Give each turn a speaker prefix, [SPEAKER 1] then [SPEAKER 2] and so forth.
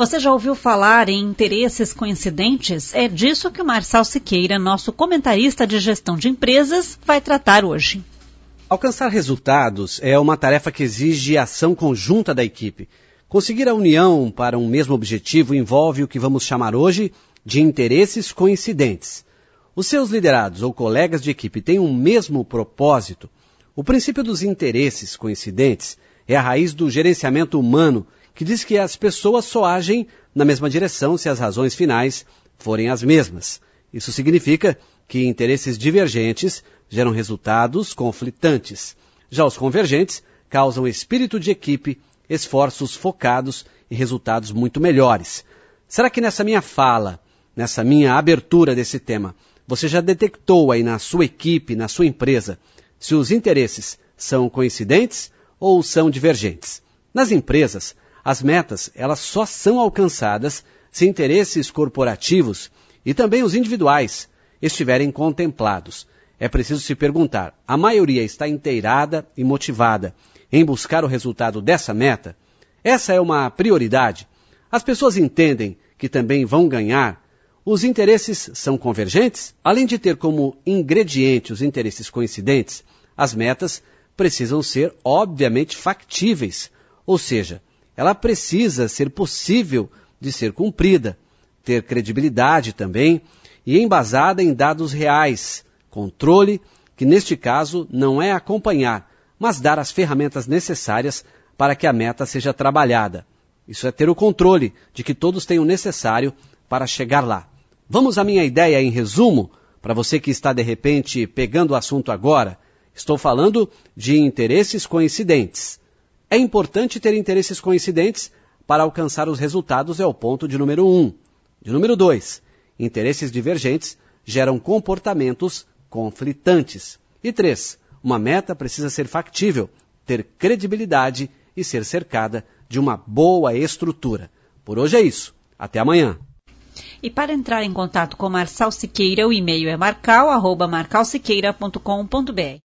[SPEAKER 1] Você já ouviu falar em interesses coincidentes? É disso que o Marçal Siqueira, nosso comentarista de gestão de empresas, vai tratar hoje.
[SPEAKER 2] Alcançar resultados é uma tarefa que exige ação conjunta da equipe. Conseguir a união para um mesmo objetivo envolve o que vamos chamar hoje de interesses coincidentes. Os seus liderados ou colegas de equipe têm um mesmo propósito. O princípio dos interesses coincidentes é a raiz do gerenciamento humano, que diz que as pessoas só agem na mesma direção se as razões finais forem as mesmas. Isso significa que interesses divergentes geram resultados conflitantes. Já os convergentes causam espírito de equipe, esforços focados e resultados muito melhores. Será que nessa minha fala, nessa minha abertura desse tema, você já detectou aí na sua equipe, na sua empresa, se os interesses são coincidentes ou são divergentes? Nas empresas, as metas elas só são alcançadas se interesses corporativos e também os individuais estiverem contemplados. É preciso se perguntar, a maioria está inteirada e motivada em buscar o resultado dessa meta? Essa é uma prioridade? As pessoas entendem que também vão ganhar? Os interesses são convergentes? Além de ter como ingrediente os interesses coincidentes, as metas precisam ser obviamente factíveis, ou seja, ela precisa ser possível de ser cumprida, ter credibilidade também e embasada em dados reais, controle, que neste caso não é acompanhar, mas dar as ferramentas necessárias para que a meta seja trabalhada. Isso é ter o controle de que todos têm o necessário para chegar lá. Vamos à minha ideia em resumo, para você que está de repente pegando o assunto agora. Estou falando de interesses coincidentes. É importante ter interesses coincidentes para alcançar os resultados, é o ponto de número 1. De número 2, interesses divergentes geram comportamentos conflitantes. E 3, uma meta precisa ser factível, ter credibilidade e ser cercada de uma boa estrutura. Por hoje é isso. Até amanhã.
[SPEAKER 1] E para entrar em contato com Marçal Siqueira, o e-mail é marcal@marcalsiqueira.com.br.